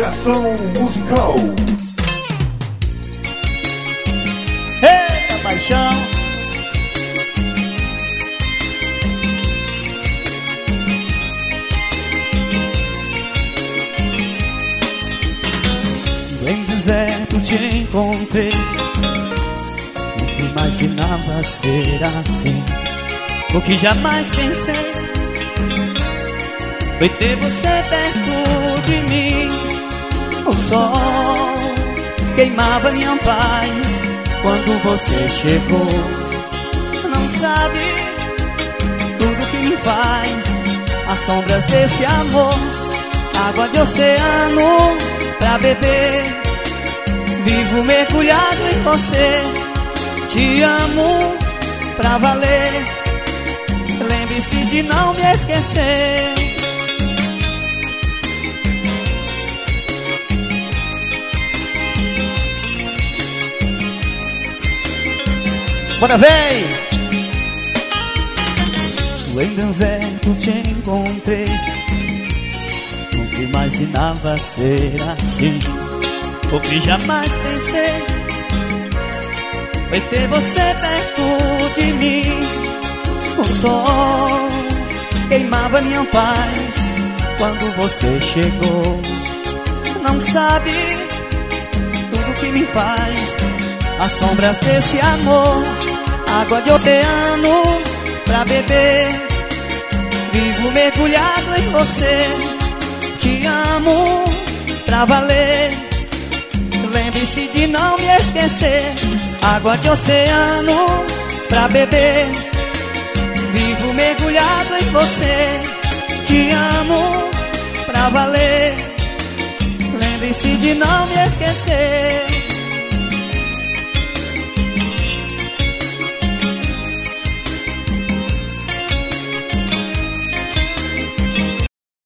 Coração Musical. Eita paixão. Bem deserto te encontrei, nunca imaginava ser assim. O que jamais pensei foi ter você perto de mim. O sol queimava minha paz quando você chegou. Não sabe tudo que me faz as sombras desse amor. Água de oceano pra beber, vivo mergulhado em você. Te amo pra valer, lembre-se de não me esquecer. Bora, vem! Em deserto te encontrei, nunca imaginava ser assim. O que jamais pensei foi ter você perto de mim. O sol queimava minha paz quando você chegou. Não sabe tudo que me faz as sombras desse amor. Água de oceano pra beber, vivo mergulhado em você. Te amo pra valer, lembre-se de não me esquecer. Água de oceano pra beber, vivo mergulhado em você. Te amo pra valer, lembre-se de não me esquecer.